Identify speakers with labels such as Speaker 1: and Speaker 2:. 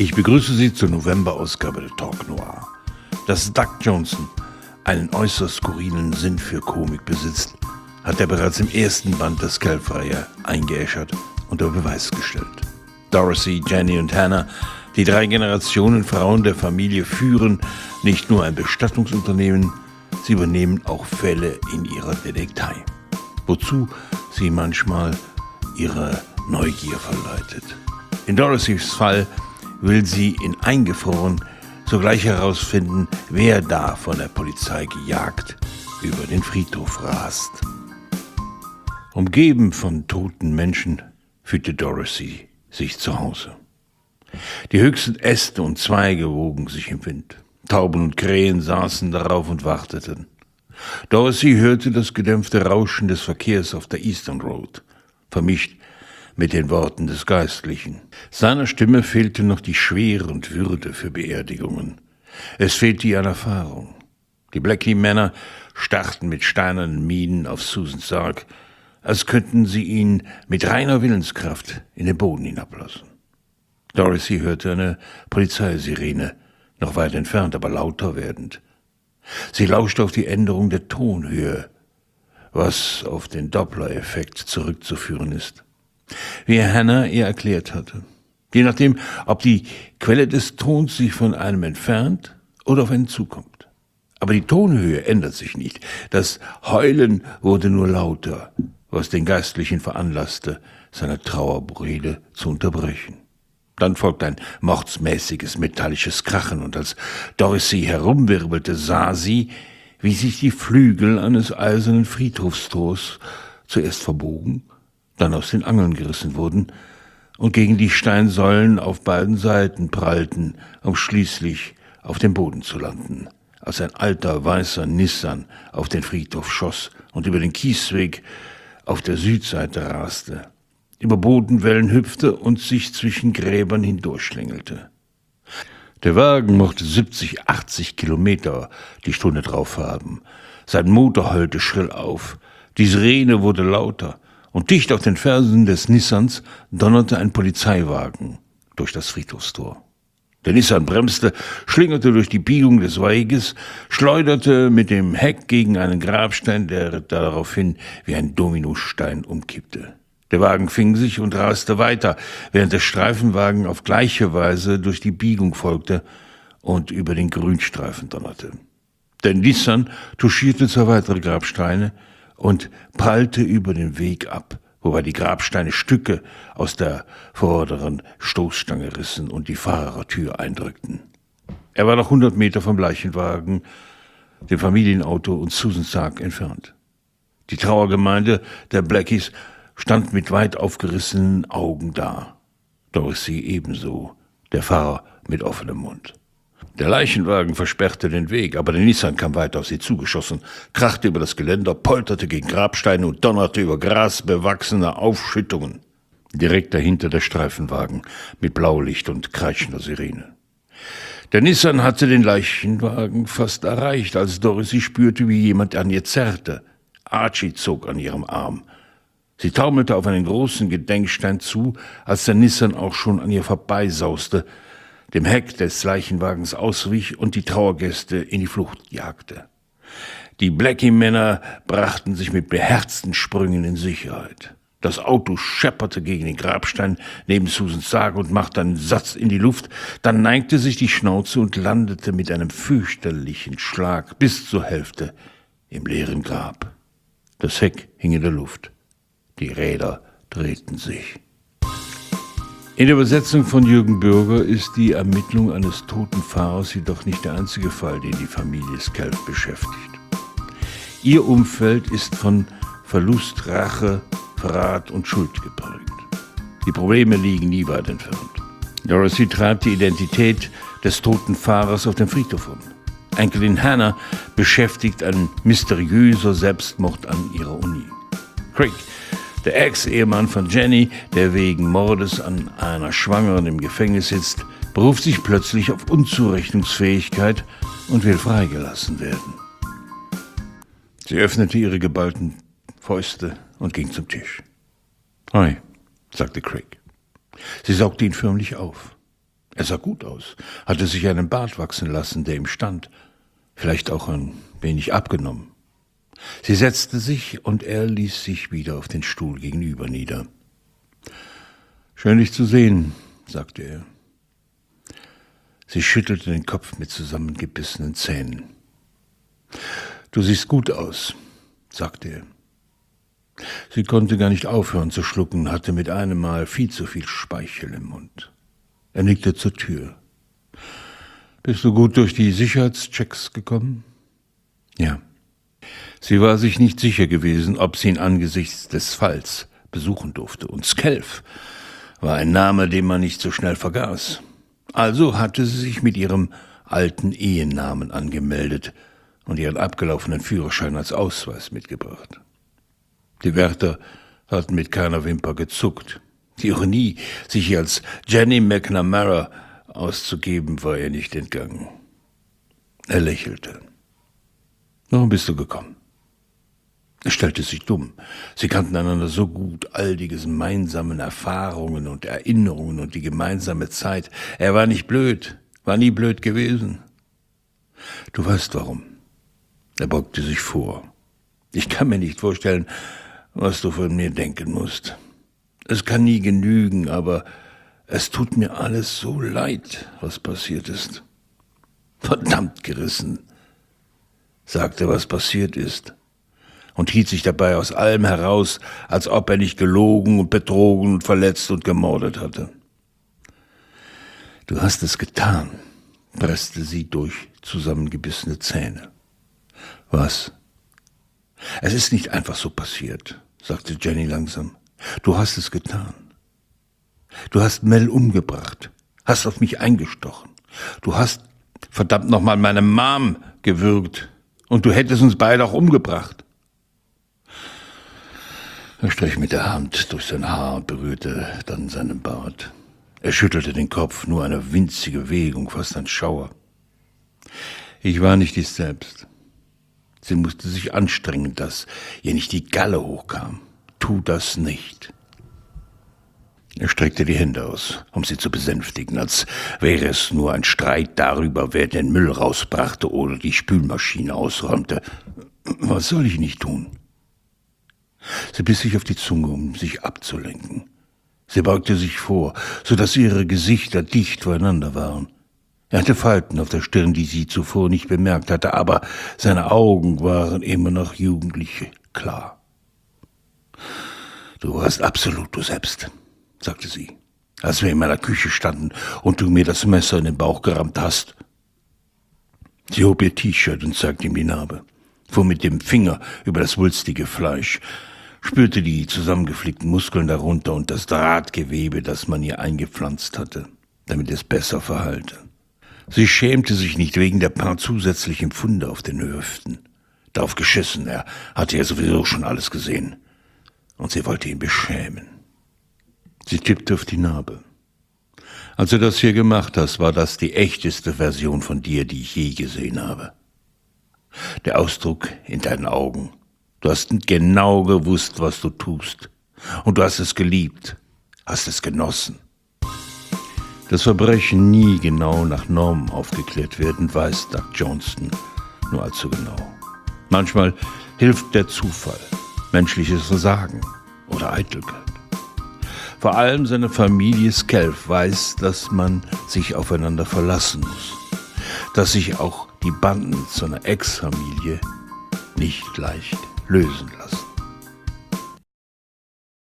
Speaker 1: Ich begrüße Sie zur November-Ausgabe der Talk Noir. Dass Doug Johnson einen äußerst skurrilen Sinn für Komik besitzt, hat er bereits im ersten Band der Scalp-Reihe eingeäschert und unter Beweis gestellt. Dorothy, Jenny und Hannah, die 3 Generationen Frauen der Familie, führen nicht nur ein Bestattungsunternehmen, sie übernehmen auch Fälle in ihrer Detektei, wozu sie manchmal ihre Neugier verleitet. In Dorothys Fall will sie in Eingefroren sogleich herausfinden, wer da von der Polizei gejagt über den Friedhof rast. Umgeben von toten Menschen fühlte Dorothy sich zu Hause. Die höchsten Äste und Zweige wogen sich im Wind. Tauben und Krähen saßen darauf und warteten. Dorothy hörte das gedämpfte Rauschen des Verkehrs auf der Eastern Road, vermischt mit den Worten des Geistlichen. Seiner Stimme fehlte noch die Schwere und Würde für Beerdigungen. Es fehlte ihr an Erfahrung. Die Blackie-Männer starrten mit steinernen Mienen auf Susans Sarg, als könnten sie ihn mit reiner Willenskraft in den Boden hinablassen. Dorothy hörte eine Polizeisirene, noch weit entfernt, aber lauter werdend. Sie lauschte auf die Änderung der Tonhöhe, was auf den Doppler-Effekt zurückzuführen ist, wie Hannah ihr erklärt hatte. Je nachdem, ob die Quelle des Tons sich von einem entfernt oder auf einen zukommt. Aber die Tonhöhe ändert sich nicht. Das Heulen wurde nur lauter, was den Geistlichen veranlasste, seine Trauerrede zu unterbrechen. Dann folgte ein mordsmäßiges metallisches Krachen, und als Dorothy herumwirbelte, sah sie, wie sich die Flügel eines eisernen Friedhofstors zuerst verbogen, dann aus den Angeln gerissen wurden und gegen die Steinsäulen auf beiden Seiten prallten, um schließlich auf dem Boden zu landen, als ein alter weißer Nissan auf den Friedhof schoss und über den Kiesweg auf der Südseite raste, über Bodenwellen hüpfte und sich zwischen Gräbern hindurchschlängelte. Der Wagen mochte 70, 80 Kilometer die Stunde drauf haben. Sein Motor heulte schrill auf, die Sirene wurde lauter, und dicht auf den Fersen des Nissans donnerte ein Polizeiwagen durch das Friedhofstor. Der Nissan bremste, schlingerte durch die Biegung des Weges, schleuderte mit dem Heck gegen einen Grabstein, der daraufhin wie ein Dominostein umkippte. Der Wagen fing sich und raste weiter, während der Streifenwagen auf gleiche Weise durch die Biegung folgte und über den Grünstreifen donnerte. Der Nissan touchierte 2 weitere Grabsteine und prallte über den Weg ab, wobei die Grabsteine Stücke aus der vorderen Stoßstange rissen und die Fahrertür eindrückten. Er war noch 100 Meter vom Leichenwagen, dem Familienauto und Susans Sarg entfernt. Die Trauergemeinde der Blackies stand mit weit aufgerissenen Augen da. Dorothy ebenso, der Fahrer mit offenem Mund. Der Leichenwagen versperrte den Weg, aber der Nissan kam weiter auf sie zugeschossen, krachte über das Geländer, polterte gegen Grabsteine und donnerte über grasbewachsene Aufschüttungen. Direkt dahinter der Streifenwagen mit Blaulicht und kreischender Sirene. Der Nissan hatte den Leichenwagen fast erreicht, als Dorothy spürte, wie jemand an ihr zerrte. Archie zog an ihrem Arm. Sie taumelte auf einen großen Gedenkstein zu, als der Nissan auch schon an ihr vorbeisauste, dem Heck des Leichenwagens auswich und die Trauergäste in die Flucht jagte. Die Blackie-Männer brachten sich mit beherzten Sprüngen in Sicherheit. Das Auto schepperte gegen den Grabstein neben Susans Sarg und machte einen Satz in die Luft, dann neigte sich die Schnauze und landete mit einem fürchterlichen Schlag bis zur Hälfte im leeren Grab. Das Heck hing in der Luft. Die Räder drehten sich. In der Übersetzung von Jürgen Bürger ist die Ermittlung eines toten Fahrers jedoch nicht der einzige Fall, den die Familie Scalp beschäftigt. Ihr Umfeld ist von Verlust, Rache, Verrat und Schuld geprägt. Die Probleme liegen nie weit entfernt. Dorothy treibt die Identität des toten Fahrers auf dem Friedhof um. Enkelin Hannah beschäftigt ein mysteriöser Selbstmord an ihrer Uni. Craig, der Ex-Ehemann von Jenny, der wegen Mordes an einer Schwangeren im Gefängnis sitzt, beruft sich plötzlich auf Unzurechnungsfähigkeit und will freigelassen werden. Sie öffnete ihre geballten Fäuste und ging zum Tisch. »Hi«, sagte Craig. Sie saugte ihn förmlich auf. Er sah gut aus, hatte sich einen Bart wachsen lassen, der ihm stand, vielleicht auch ein wenig abgenommen. Sie setzte sich und er ließ sich wieder auf den Stuhl gegenüber nieder. »Schön, dich zu sehen«, sagte er. Sie schüttelte den Kopf mit zusammengebissenen Zähnen. »Du siehst gut aus«, sagte er. Sie konnte gar nicht aufhören zu schlucken, hatte mit einem Mal viel zu viel Speichel im Mund. Er nickte zur Tür. »Bist du gut durch die Sicherheitschecks gekommen?« »Ja.« Sie war sich nicht sicher gewesen, ob sie ihn angesichts des Falls besuchen durfte. Und Skelf war ein Name, den man nicht so schnell vergaß. Also hatte sie sich mit ihrem alten Ehenamen angemeldet und ihren abgelaufenen Führerschein als Ausweis mitgebracht. Die Wärter hatten mit keiner Wimper gezuckt. Die Ironie, sich hier als Jenny McNamara auszugeben, war ihr nicht entgangen. Er lächelte. »Warum bist du gekommen?« Es stellte sich dumm. Sie kannten einander so gut, all die gemeinsamen Erfahrungen und Erinnerungen und die gemeinsame Zeit. Er war nicht blöd, war nie blöd gewesen. »Du weißt warum.« Er beugte sich vor. »Ich kann mir nicht vorstellen, was du von mir denken musst. Es kann nie genügen, aber es tut mir alles so leid, was passiert ist.« »Verdammt gerissen«, sagte, was passiert ist, und hielt sich dabei aus allem heraus, als ob er nicht gelogen und betrogen und verletzt und gemordet hatte. »Du hast es getan«, presste sie durch zusammengebissene Zähne. »Was?« »Es ist nicht einfach so passiert«, sagte Jenny langsam. »Du hast es getan. Du hast Mel umgebracht, hast auf mich eingestochen. Du hast, verdammt nochmal, meine Mom gewürgt. Und du hättest uns beide auch umgebracht.« Er strich mit der Hand durch sein Haar und berührte dann seinen Bart. Er schüttelte den Kopf, nur eine winzige Bewegung, fast ein Schauer. »Ich war nicht ich selbst.« Sie musste sich anstrengen, dass ihr nicht die Galle hochkam. »Tu das nicht.« Er streckte die Hände aus, um sie zu besänftigen, als wäre es nur ein Streit darüber, wer den Müll rausbrachte oder die Spülmaschine ausräumte. »Was soll ich nicht tun?« Sie biss sich auf die Zunge, um sich abzulenken. Sie beugte sich vor, so dass ihre Gesichter dicht voreinander waren. Er hatte Falten auf der Stirn, die sie zuvor nicht bemerkt hatte, aber seine Augen waren immer noch jugendlich klar. »Du warst absolut du selbst«, sagte sie, »als wir in meiner Küche standen und du mir das Messer in den Bauch gerammt hast.« Sie hob ihr T-Shirt und zeigte ihm die Narbe, fuhr mit dem Finger über das wulstige Fleisch, spürte die zusammengeflickten Muskeln darunter und das Drahtgewebe, das man ihr eingepflanzt hatte, damit es besser verheilte. Sie schämte sich nicht wegen der paar zusätzlichen Pfunde auf den Hüften. Darauf geschissen, er hatte ja sowieso schon alles gesehen. Und sie wollte ihn beschämen. Sie tippte auf die Narbe. »Als du das hier gemacht hast, war das die echteste Version von dir, die ich je gesehen habe. Der Ausdruck in deinen Augen. Du hast genau gewusst, was du tust. Und du hast es geliebt, hast es genossen. Dass Verbrechen nie genau nach Normen aufgeklärt werden, weiß Doug Johnston nur allzu genau. Manchmal hilft der Zufall, menschliches Versagen oder Eitelkeit. Vor allem seine Familie Skelf weiß, dass man sich aufeinander verlassen muss, dass sich auch die Banden seiner Ex-Familie nicht leicht lösen lassen.